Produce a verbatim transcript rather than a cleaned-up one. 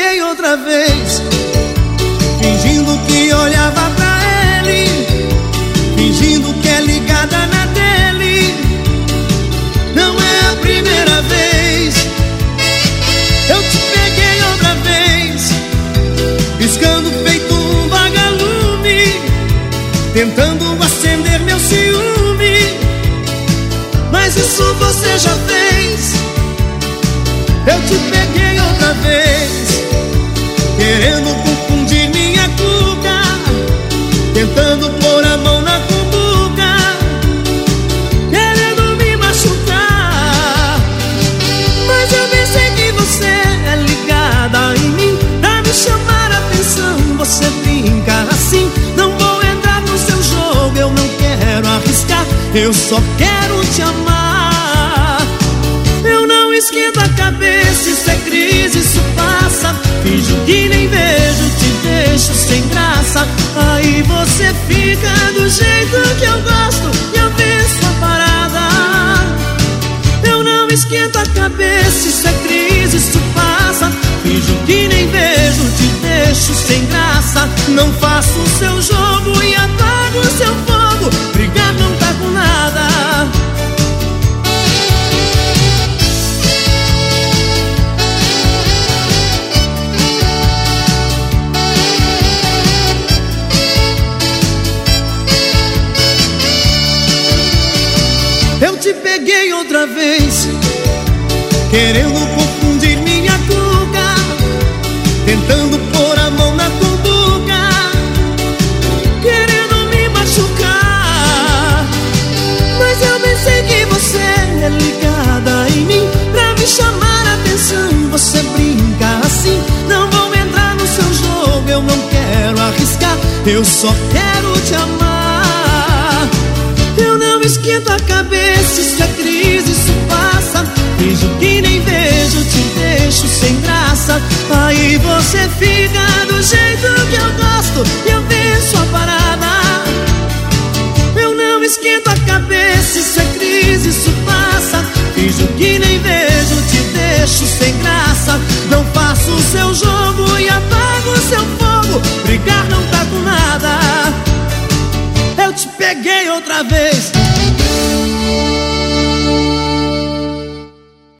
peguei outra vez, fingindo que olhava pra ele, fingindo que é ligada na dele. Não é a primeira vez. Eu te peguei outra vez, piscando feito um vagalume, tentando acender meu ciúme. Mas isso você já fez. Eu te peguei outra vez, querendo confundir minha cuca, tentando pôr a mão na cumbuca, querendo me machucar. Mas eu pensei que você é ligada em mim, pra me chamar a atenção. Você brinca assim, não vou entrar no seu jogo, eu não quero arriscar, eu só quero te amar. Eu não esquento a cabeça, isso é crise, isso passa. Finjo que nem vejo, te deixo sem graça. Aí você fica do jeito que eu gosto e eu venço a parada. Eu não esquento a cabeça, isso é crise, isso passa. Finjo que nem vejo, te deixo sem graça. Não faço o seu jogo e apago o seu fogo. Brigar não tá com nada. Eu te peguei outra vez, querendo confundir minha cuca, tentando pôr a mão na cumbuca, querendo me machucar. Mas eu pensei que você é ligada em mim, pra me chamar a atenção. Você brinca assim, não vou entrar no seu jogo, eu não quero arriscar, eu só quero te amar. Eu não esquento a cabeça, isso é crise, isso passa. Finjo que nem vejo, te deixo sem graça. Aí você fica